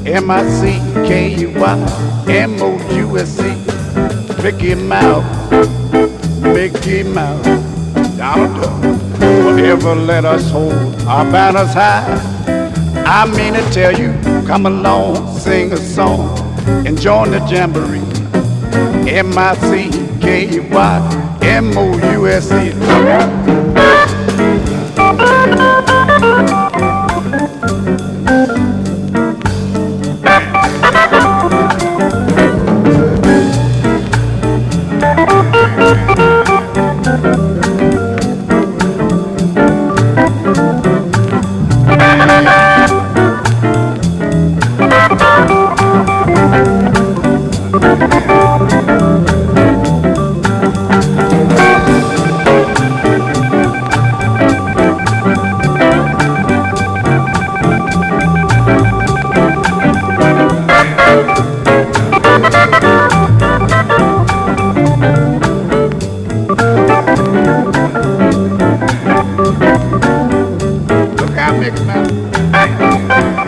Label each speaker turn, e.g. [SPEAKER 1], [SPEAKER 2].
[SPEAKER 1] M-I-C-K-E-Y-M-O-U-S-E. Mickey Mouse, Mickey Mouse, Donald Duck. Forever let us hold our banners high. I mean to tell you, come along, sing a song, and join the jamboree. M-I-C-K-E-Y-M-O-U-S-E. Look out, Mickey Mouse.